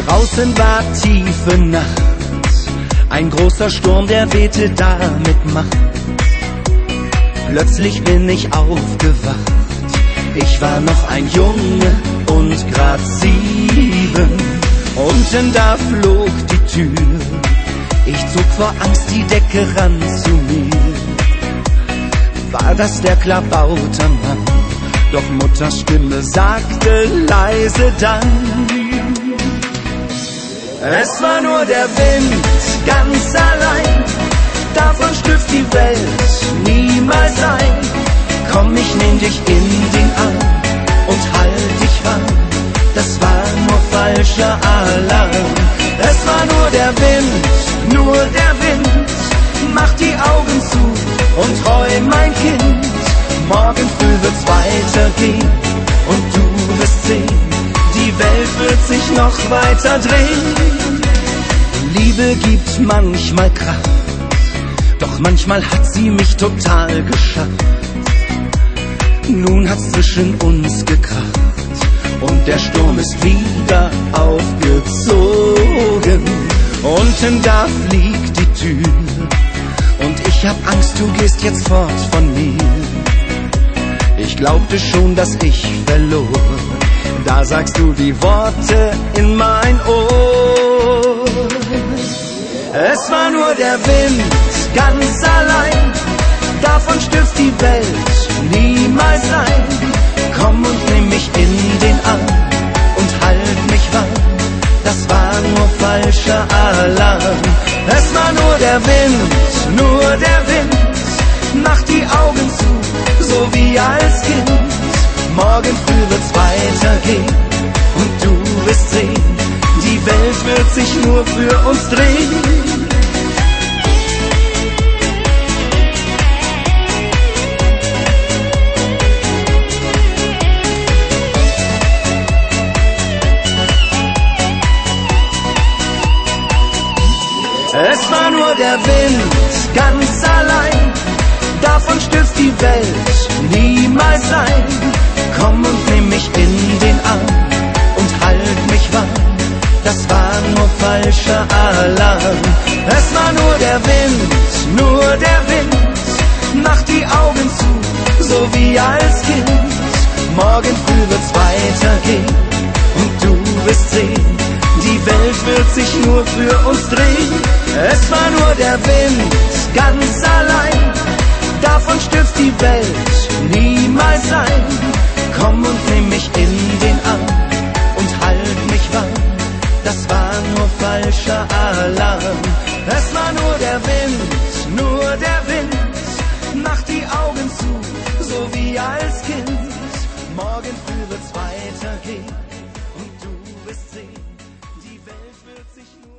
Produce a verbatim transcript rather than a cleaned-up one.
Draußen war tiefe Nacht, ein großer Sturm, der wehte da mit Macht. Plötzlich bin ich aufgewacht, ich war noch ein Junge und grad sieben. Unten da flog die Tür, ich zog vor Angst die Decke ran zu mir. War das der Klabauter Mann? Doch Mutters Stimme sagte leise dann: Es war nur der Wind, ganz allein, davon stößt die Welt niemals ein. Komm, ich nehm dich in den Arm und halt dich warm, das war nur falscher Alarm. Es war nur der Wind, nur der Wind, mach die Augen zu und träum, mein Kind. Morgen früh wird's weitergehen und du wirst sehen, die Welt wird sich noch weiter drehen. Liebe gibt manchmal Kraft, doch manchmal hat sie mich total geschafft. Nun hat's zwischen uns gekracht und der Sturm ist wieder aufgezogen. Unten da fliegt die Tür und ich hab Angst, du gehst jetzt fort von mir. Ich glaubte schon, dass ich verlor, da sagst du die Worte in mein Ohr. Es war nur der Wind, ganz allein, davon stürzt die Welt niemals ein. Komm und nimm mich in den Arm und halt mich warm, das war nur falscher Alarm. Es war nur der Wind, nur der Wind, mach die Augen zu, so wie als Kind. Morgen früh wird's weitergehen und du wirst sehen, die Welt wird sich nur für uns drehen. Es war nur der Wind, ganz allein, davon stürzt die Welt niemals ein. Komm und nimm mich in den Arm und halt mich warm, das war nur falscher Alarm. Es war nur der Wind, nur der Wind, mach die Augen zu, so wie als Kind. Morgen früh wird's weitergehen und du wirst sehen, die Welt wird sich nur für uns drehen. Es war nur der Wind, ganz allein, davon stürzt die Welt niemals ein. Komm und nimm mich in den Arm und halt mich warm, das war nur falscher Alarm. Es war nur der Wind, nur der Wind, mach die Augen zu, so wie als Kind. Morgen früh wird's weitergehen und du wirst sehen, die Welt wird sich nur